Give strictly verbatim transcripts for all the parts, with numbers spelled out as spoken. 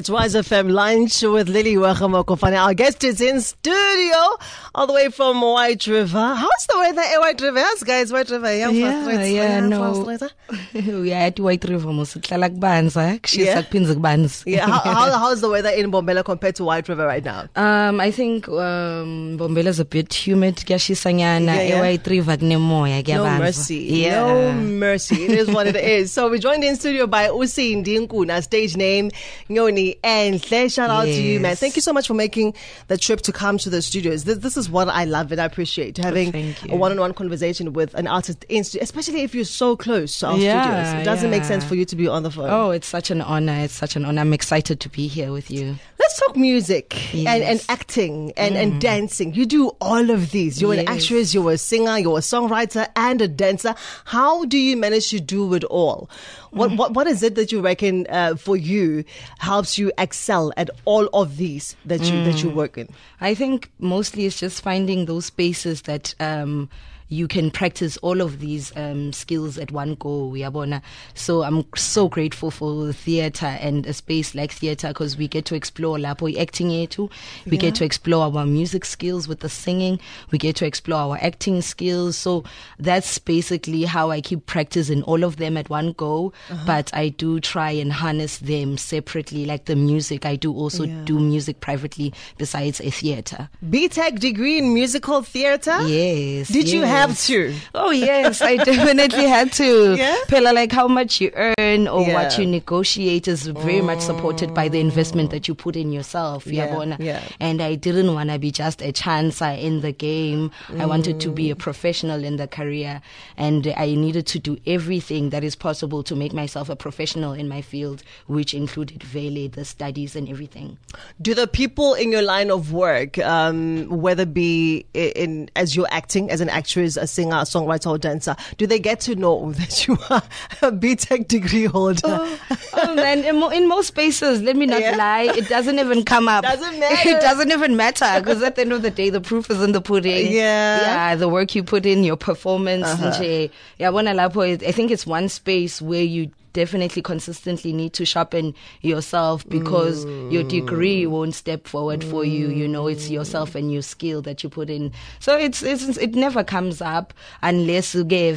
It's Rise F M Lunch with Lily Wagamokofane. Our guest is in studio, all the way from White River. How's the weather at White River? Yes, guys, White River. Yeah, yeah, yeah no. We are at White River. Yeah, yeah. How, how, how's the weather in Mbombela compared to White River right now? Um, I think um, Mbombela is a bit humid. Yeah, yeah. White River, no mercy. Yeah. No mercy. It is what it is. So we're joined in studio by Usi Ndinkuna, stage name Nyoni Enhle. Shout out yes. to you, man. Thank you so much for making the trip to come to the studios. This, this is what I love and I appreciate, having a one-on-one conversation with an artist in studio, especially if you're so close to our yeah, studios. It doesn't yeah. make sense for you to be on the phone. Oh, it's such an honor. It's such an honor. I'm excited to be here with you. Let's talk music yes. and, and acting and, mm. and dancing. You do all of these. You're yes. an actress, you're a singer, you're a songwriter and a dancer. How do you manage to do it all? What mm. what, what is it that you reckon uh, for you helps you excel at all of these that you mm. that you work in? I think mostly it's just finding those spaces that um, you can practice all of these um, skills at one go. Yabona. So I'm so grateful for theatre and a space like theatre because we get to explore lapo acting too. We yeah. get to explore our music skills with the singing. We get to explore our acting skills. So that's basically how I keep practicing all of them at one go. Uh-huh. But I do try and harness them separately, like the music. I do also yeah. do music privately besides a theatre. B Tech degree in musical theatre? Yes. Did yes. you have have to? Oh yes, I definitely had to. Yeah? Pela, like how much you earn or yeah. what you negotiate is very mm. much supported by the investment that you put in yourself. Yeah, yeah. And I didn't want to be just a chancer in the game. Mm. I wanted to be a professional in the career, and I needed to do everything that is possible to make myself a professional in my field, which included vele, the studies and everything. Do the people in your line of work, um, whether it be in, in as you're acting as an actress, a singer, a songwriter or dancer, do they get to know that you are a B Tech degree holder? Oh, oh man, in, mo- in most spaces, let me not yeah. lie, it doesn't even come up. Doesn't matter. It doesn't even matter because at the end of the day, the proof is in the pudding. Yeah. Yeah, the work you put in, your performance. Uh-huh. Yeah, I think it's one space where you definitely consistently need to sharpen yourself because mm. your degree won't step forward mm. for you. You know, it's yourself and your skill that you put in. So it's, it's it never comes up unless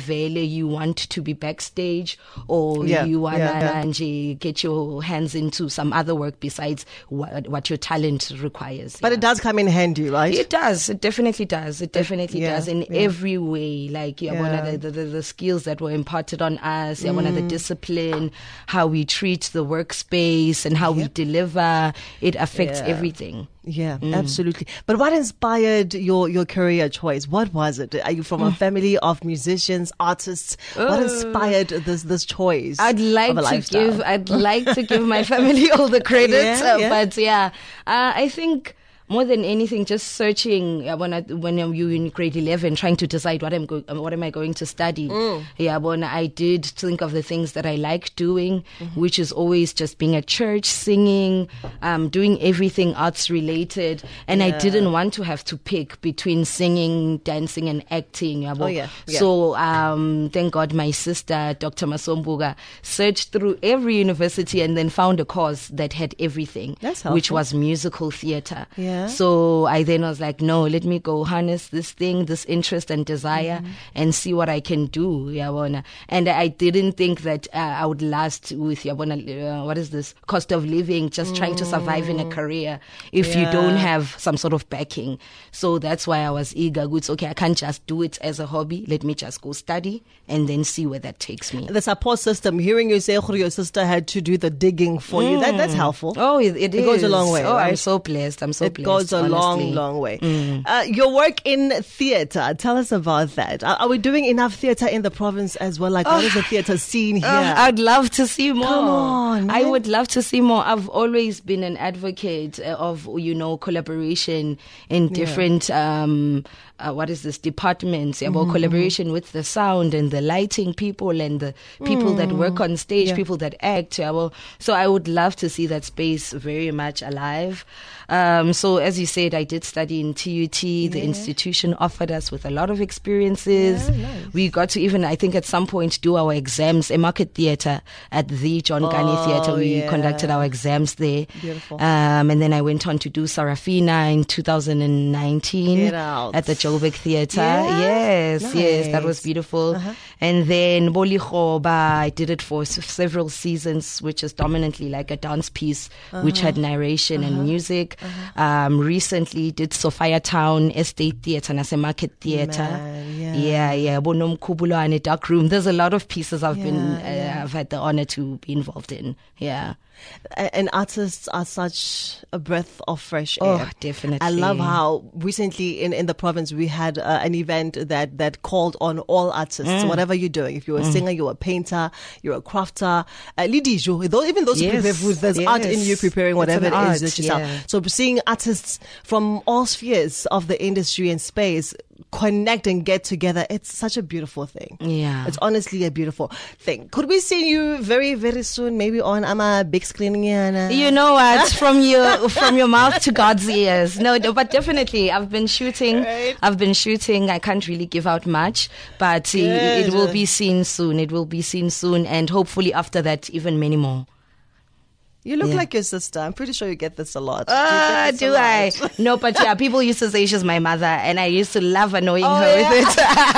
you want to be backstage or yeah. you want yeah, to yeah. get your hands into some other work besides what, what your talent requires. But yeah. it does come in handy, right? It does. It definitely does. It definitely yeah. does in yeah. every way. Like yeah, yeah. one of the, the, the skills that were imparted on us, yeah, mm. one of the discipline, how we treat the workspace and how yep. we deliver, it affects yeah. everything. Yeah, mm. absolutely. But what inspired your, your career choice? What was it? Are you from a family of musicians, artists? Uh, what inspired this this choice? I'd like of a to lifestyle? give I'd like to give my family all the credit, yeah, yeah. but yeah, uh, I think. More than anything, just searching uh, when I, when you're in grade eleven, trying to decide what I'm go- what am I going to study. Mm. Yeah, when I did think of the things that I like doing, mm-hmm. which is always just being at church, singing, um, doing everything arts related, and yeah. I didn't want to have to pick between singing, dancing, and acting. Yeah, oh, yeah. yeah. So um, thank God my sister, Doctor Masombuga, searched through every university and then found a course that had everything, That's helpful. Which was musical theatre. Yeah. So I then was like, no, let me go harness this thing, this interest and desire mm-hmm. and see what I can do. Yabona. And I didn't think that uh, I would last with yabona, uh, what is this, cost of living, just mm. trying to survive in a career if yeah. you don't have some sort of backing. So that's why I was eager. It's okay, I can't just do it as a hobby. Let me just go study and then see where that takes me. The support system, hearing you say your sister had to do the digging for mm. you, that that's helpful. Oh, it, it, it goes a long way. Oh, right? I'm so blessed. I'm so it blessed. It goes a honestly. long, long way. Mm. Uh, your work in theatre, tell us about that. Are, are we doing enough theatre in the province as well? Like, oh, what is the theatre scene here? Oh, I'd love to see more. Come on, man. I would love to see more. I've always been an advocate of, you know, collaboration in different, yeah. um, uh, what is this, departments, about mm-hmm. collaboration with the sound and the lighting people and the people mm. that work on stage, yeah. people that act. Yeah, well, so I would love to see that space very much alive. Um, so as you said, I did study in T U T. The yeah. institution offered us with a lot of experiences. Yeah, nice. we got to even, I think at some point, do our exams, a market theatre at the John Oh, Kani Theatre. We yeah. conducted our exams there. Beautiful. Um, and then I went on to do Sarafina in two thousand nineteen Get out. at the Joburg Theatre. Yeah? Yes, Nice. yes, that was beautiful. Uh-huh. And then Bolikhoba, I did it for s- several seasons, which is dominantly like a dance piece, uh-huh. which had narration uh-huh. and music. Uh-huh. Um, recently did Sophia Town Estate Theatre, Nase Market Theatre. Man, yeah. yeah, yeah. Bonom Kubulwane Dark Room. There's a lot of pieces I've Yeah, been, uh, yeah. I've had the honor to be involved in. Yeah. And artists are such a breath of fresh air. Oh, definitely. I love how recently in, in the province we had uh, an event that, that called on all artists, mm. whatever you're doing. If you're a mm. singer, you're a painter, you're a crafter, uh, Lidijo, though, even those yes. who prepare food, there's yes. art in you preparing whatever it art, is that you yeah. sell. So seeing artists from all spheres of the industry and space connect and get together, it's such a beautiful thing. Yeah. It's honestly a beautiful thing. Could we see you very, very soon, maybe on Ama big screen? Yeah, you know what? From your from your mouth to God's ears. No, no, but definitely, I've been shooting. Right. I've been shooting. I can't really give out much, but it, it will be seen soon. It will be seen soon, and hopefully after that, even many more. You look Yeah. like your sister. I'm pretty sure you get this a lot. Ah, do you do get this a I? lot? No, but yeah, people used to say she's my mother, and I used to love annoying Oh, her yeah. with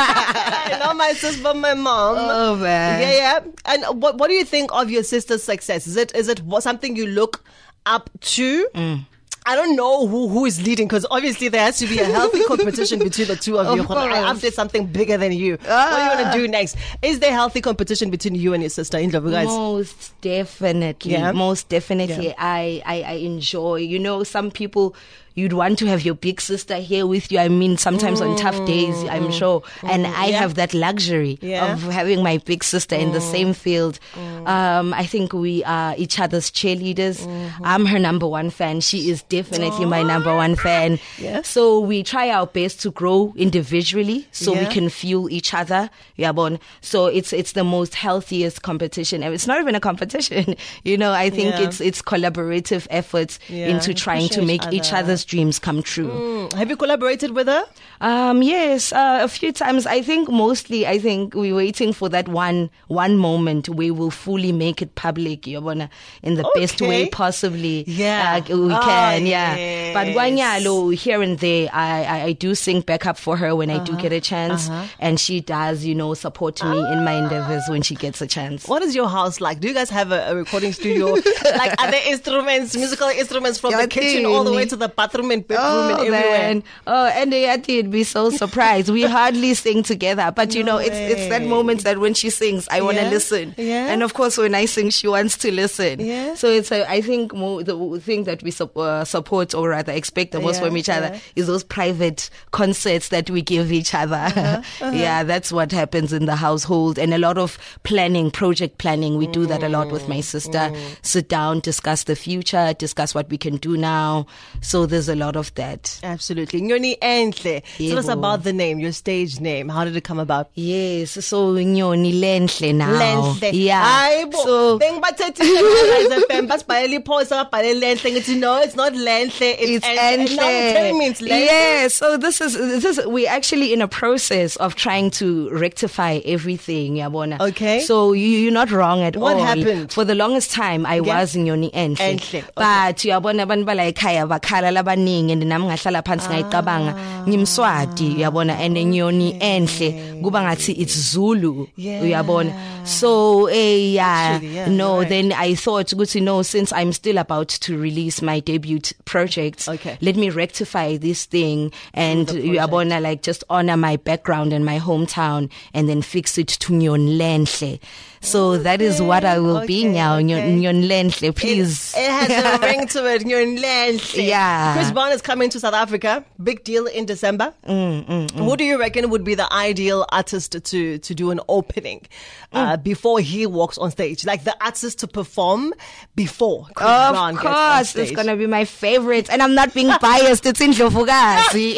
it. Not my sister, but my mom. Oh man. Yeah, yeah. And what what do you think of your sister's success? Is it is it what- something you look up to? Mm. I don't know who, who is leading, because obviously there has to be a healthy competition between the two of, Of you. course. I did something bigger than you. Ah. What are you going to do next? Is there healthy competition between you and your sister in Indlovu, guys? Most definitely. Yeah. Most definitely. Yeah. I, I, I enjoy, you know, some people, you'd want to have your big sister here with you. I mean, sometimes on tough days, I'm sure. And I Yeah. have that luxury Yeah. of having my big sister in the same field. Um, I think we are each other's cheerleaders. I'm her number one fan. She is definitely my number one fan. Yeah. So we try our best to grow individually so we Yeah. can fuel each other. Yeah, bon. So it's it's the most healthiest competition. And it's not even a competition. You know, I think Yeah. it's it's collaborative efforts Yeah. into trying Push to make each each other. other's dreams come true. Mm. Have you collaborated with her? Um, yes, uh, a few times. I think mostly, I think we're waiting for that one one moment where we'll fully make it public, Yabona, in the best Okay. way possibly. Yeah. uh, we Oh, can. Yeah, yes. but Gwanyalo, here and there, I, I I do sing backup for her when I do get a chance, uh-huh. and she does, you know, support me in my endeavors when she gets a chance. What is your house like? Do you guys have a, a recording studio? Like, are there instruments, musical instruments from Yeah, the kitchen all the way to the bathroom and bedroom Oh, and everywhere? man. Oh, and Yati would be so surprised. We hardly sing together, but you No know, it's it's that way. moment that when she sings, I want to Yeah? listen. Yeah? And of course, when I sing, she wants to listen. Yeah? So it's a, I think more, the thing that we sup- uh, support or rather expect the most Yeah, from each other yeah. is those private concerts that we give each other. Uh-huh, Yeah, that's what happens in the household, and a lot of planning, project planning. We do that a lot with my sister. Sit down, discuss the future, discuss what we can do now. So there's a lot of that. Absolutely. Nyoni Enhle. Tell us Yebo. about the name, your stage name. How did it come about? Yes, so Nyoni Lenhle now. Lenhle. Yeah. Hayibo. So Bengibathethile F M basibhalela iphosa babhale Lenhle ngithi no, it's not Lenhle, it's, it's Enhle. Now you're telling me it's Enhle. Lenhle. Yeah, so this is this is we're actually in a process of trying to rectify everything, yabona. Okay. So you, you're not wrong at What all. happened? For the longest time I Yeah. was Nyoni Enhle. Enhle, okay. But yabona abantu bala ekhaya bakhala labaningi and nami ngahlala phansi ngayicabanga ngimswati yabona and Nyoni Enhle kuba ngathi it's Zulu Yeah. uyabona. So eh yeah, Actually, yeah, no you're right. then I thought ukuthi no, since I'm still about to release my debut project, Okay. let me rectify this thing and The you abona like just honor my background and my hometown and then fix it to Nyoni Lenhle. So that is what I will be okay, now, okay. Nyoni Lenhle, please. It, it has a ring to it. Nyoni Lenhle. Yeah. Chris Brown is coming to South Africa. Big deal in December. Mm, mm, mm. Who do you reckon would be the ideal artist to to do an opening uh, Mm. before he walks on stage? Like the artist to perform before Chris Of Brown gets on course, stage. it's gonna be my favorite, and I'm not being biased. It's Indlovukazi.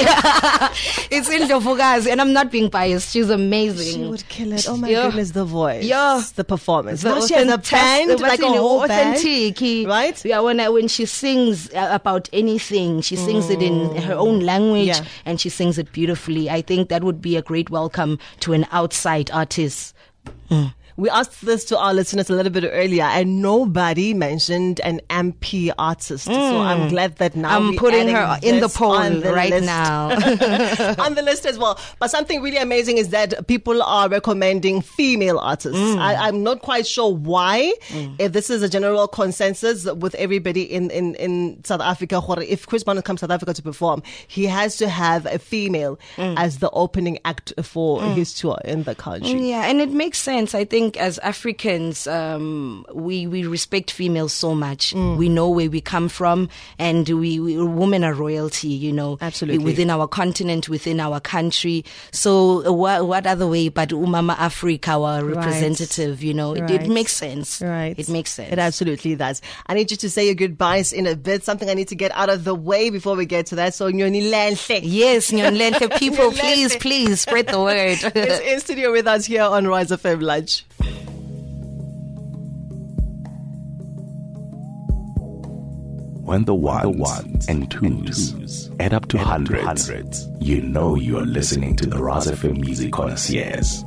It's Indlovukazi, and I'm not being biased. She's amazing. She would kill it. Oh my Yeah. goodness, the voice, Yeah. the performance. The No, she has a authentic- band, like a you know, whole band. authentic, Right? Yeah, when I, when she sings uh, about anything, sing. She sings mm. it in her own language, yeah. and she sings it beautifully. I think that would be a great welcome to an outside artist. Mm. We asked this to our listeners a little bit earlier, and nobody mentioned an M P artist. Mm. So I'm glad that now I'm we're putting her in the poll the right list. now. On the list as well. But something really amazing is that people are recommending female artists. Mm. I, I'm not quite sure why. Mm. If this is a general consensus with everybody in, in, in South Africa, if Chris Brown comes to South Africa to perform, he has to have a female mm. as the opening act for mm. his tour in the country. Yeah, and it makes sense. I think as Africans, um, we, we respect females so much. Mm. We know where we come from, and we, we women are royalty, you know. Absolutely. Within our continent, within our country. So uh, what, what other way but Umama Africa, our representative, right. you know. It, right. it makes sense. Right. It makes sense. It absolutely does. I need you to say your goodbyes in a bit. Something I need to get out of the way before we get to that. So Nyoni Lenhle. Yes, Nyoni Lenhle. People, please, please spread the word. It's in studio with us here on Rise F M Lunch. When the ones, the ones and twos, and twos add up to add hundreds, up to hundreds, you know you are listening to the Rise F M Music Connoisseurs.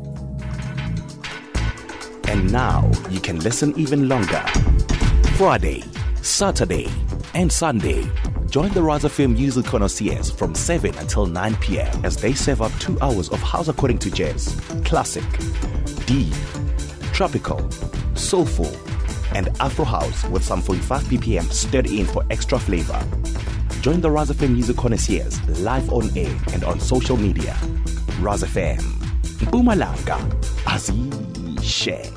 And now you can listen even longer. Friday, Saturday, and Sunday. Join the Rise F M Music Connoisseurs from seven until nine p.m. as they serve up two hours of house according to jazz, classic, deep, tropical, soulful, and Afro House with some forty-five B P M stirred in for extra flavor. Join the Rise F M Music Connoisseurs live on air and on social media. Rise F M, Mpumalanga, Azishe.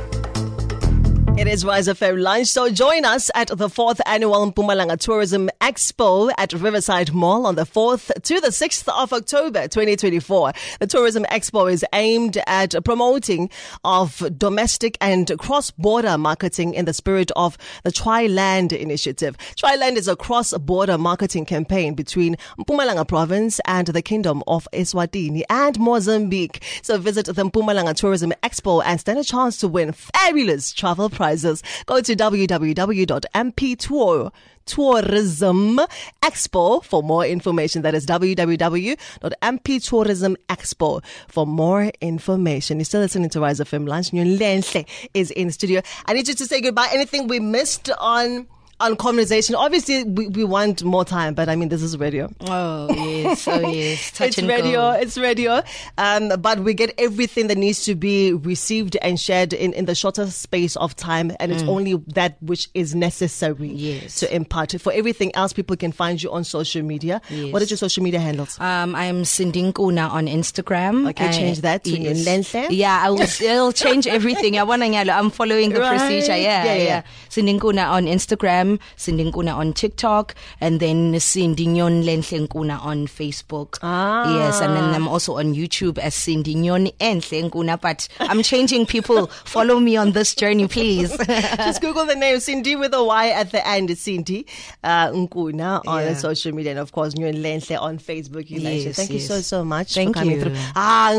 It is Rise F M Lunch. So join us at the fourth annual Mpumalanga Tourism Expo at Riverside Mall on the fourth to the sixth of October twenty twenty-four. The Tourism Expo is aimed at promoting of domestic and cross-border marketing in the spirit of the Tri-Land initiative. Tri-Land is a cross-border marketing campaign between Mpumalanga province and the Kingdom of Eswatini and Mozambique. So visit the Mpumalanga Tourism Expo and stand a chance to win fabulous travel prizes. Go to w w w dot m p tour tourism expo for more information. That is w w w dot m p tourism expo for more information. You're still listening to Rise F M Lunch. Nyoni Lenhle is in studio. I need you to say goodbye. Anything we missed on on conversation? Obviously, we, we want more time, but I mean, this is radio. Oh, yes. Oh, yes. Touch it's and radio. go. It's radio. Um, but we get everything that needs to be received and shared in, in the shorter space of time. And it's mm. only that which is necessary yes. to impart. For everything else, people can find you on social media. Yes. What are your social media handles? Um, I'm Sindinkuna on Instagram. Okay, change that to yes. Lenhle. Yeah, I will still change everything. I'm following the right. procedure. Yeah, yeah. yeah. Sindinkuna on Instagram. Sindinkuna on TikTok, and then Sindinyon Lenhle on Facebook. Ah. Yes, and then I'm also on YouTube as Sindinyon Lenhle, but I'm changing people. Follow me on this journey, please. Just Google the name Cindy with a Y at the end. It's Cindy uh, Nkuna on yeah. social media, and of course Nyoni Lenhle on Facebook. You yes, Thank yes. you so so much Thank for coming you. through. Ah,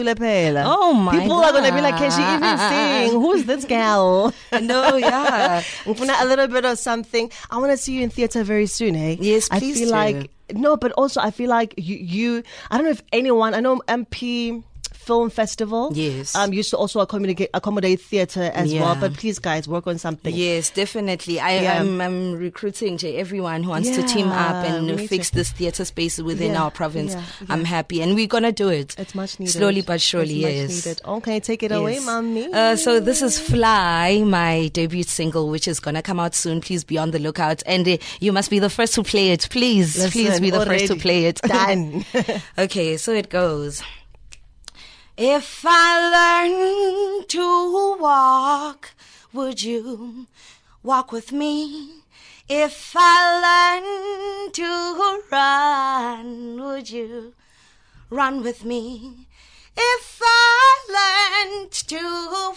oh my People God. are gonna be like, can she even sing? Who's this gal? No, yeah. A little bit of something. I want to see you in theatre very soon, hey? Yes, please. I feel do. like no, but also I feel like you, you. I don't know if anyone. I know M P Film Festival. Yes. Um, used to also accommodate accommodate theatre as yeah. well. But please, guys, work on something. Yes, definitely. I Yeah. am I'm recruiting to everyone who wants Yeah, to team up we and need fix to. this theatre space within Yeah, our province. yeah, I'm yeah. happy, and we're gonna do it. It's much needed. Slowly but surely. It's yes. much needed. Okay, take it Yes. away, mommy. Uh, so this is Fly, my debut single, which is gonna come out soon. Please be on the lookout, and uh, you must be the first to play it. Please, Listen, please be the already. first to play it. Done. Okay, so it goes. If I learn to walk, would you walk with me? If I learn to run, would you run with me? If I learned to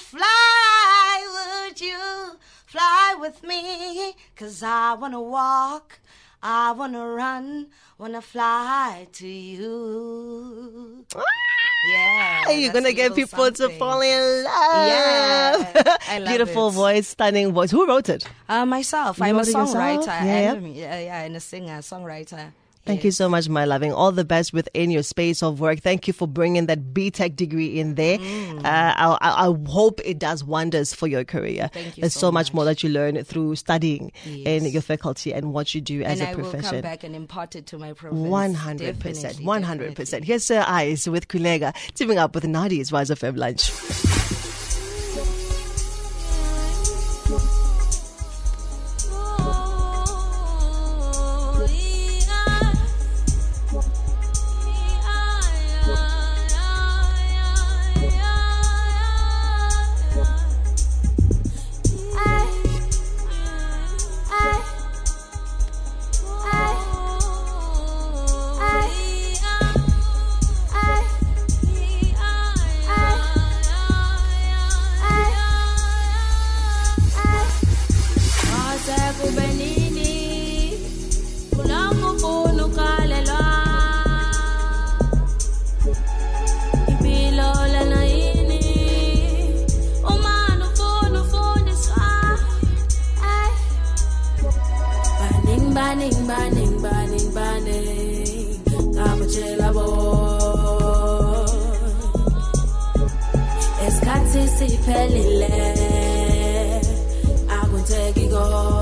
fly, would you fly with me? 'Cause I wanna walk, I wanna run, wanna fly to you. Yeah. You're going to get people something. to fall in love. Yeah. I love Beautiful it. voice, stunning voice. Who wrote it? Uh, myself. You I'm a Yeah, songwriter. yeah. And, yeah, yeah, and a singer, songwriter. Thank yes. you so much, my loving. All the best within your space of work. Thank you for bringing that B Tech degree in there. Mm. Uh, I, I, I hope it does wonders for your career. Thank you There's so, so much. much more that you learn through studying yes. in your faculty and what you do as and a I profession. And I will come back and impart it to my province. one hundred percent. one hundred percent. Here's Sir Eyes with Kulega, teaming up with Nadi's Rise F M Lunch. Banning, banning, banning, banning, Kapachela boy. Eskati si pelile, I will take it go.